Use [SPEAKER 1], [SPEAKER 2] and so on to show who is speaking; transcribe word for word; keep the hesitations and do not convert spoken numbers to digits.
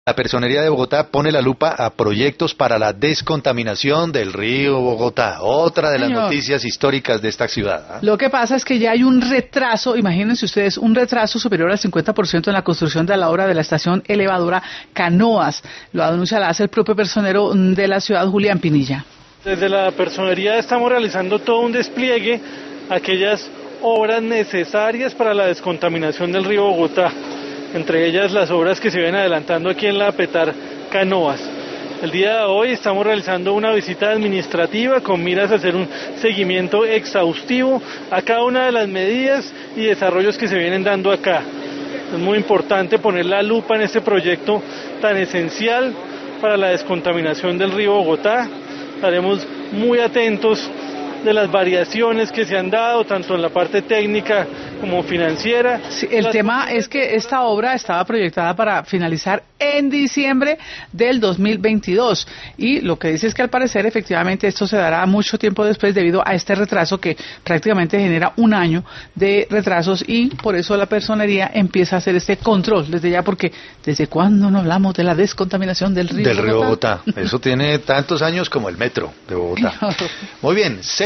[SPEAKER 1] La Personería de Bogotá pone la lupa a proyectos para la descontaminación del río Bogotá, otra de las
[SPEAKER 2] Señor.
[SPEAKER 1] noticias históricas de esta ciudad. ¿eh?
[SPEAKER 2] Lo que pasa es que ya hay un retraso, imagínense ustedes, un retraso superior al cincuenta por ciento en la construcción de la obra de la estación elevadora Canoas. Lo anuncia, la hace el propio personero de la ciudad, Julián Pinilla.
[SPEAKER 3] Desde la Personería estamos realizando todo un despliegue, aquellas obras necesarias para la descontaminación del río Bogotá, entre ellas las obras que se ven adelantando aquí en la Petar Canoas. El día de hoy estamos realizando una visita administrativa con miras a hacer un seguimiento exhaustivo a cada una de las medidas y desarrollos que se vienen dando acá. Es muy importante poner la lupa en este proyecto tan esencial para la descontaminación del río Bogotá. Estaremos muy atentos de las variaciones que se han dado, tanto en la parte técnica como financiera.
[SPEAKER 2] Sí, el las... tema es que esta obra estaba proyectada para finalizar en diciembre del dos mil veintidós y lo que dice es que al parecer efectivamente esto se dará mucho tiempo después debido a este retraso que prácticamente genera un año de retrasos, y por eso la Personería empieza a hacer este control desde ya, porque ¿desde cuándo no hablamos de la descontaminación del río
[SPEAKER 1] Del
[SPEAKER 2] Bogotá?
[SPEAKER 1] río Bogotá. Eso tiene tantos años como el metro de Bogotá. Muy bien.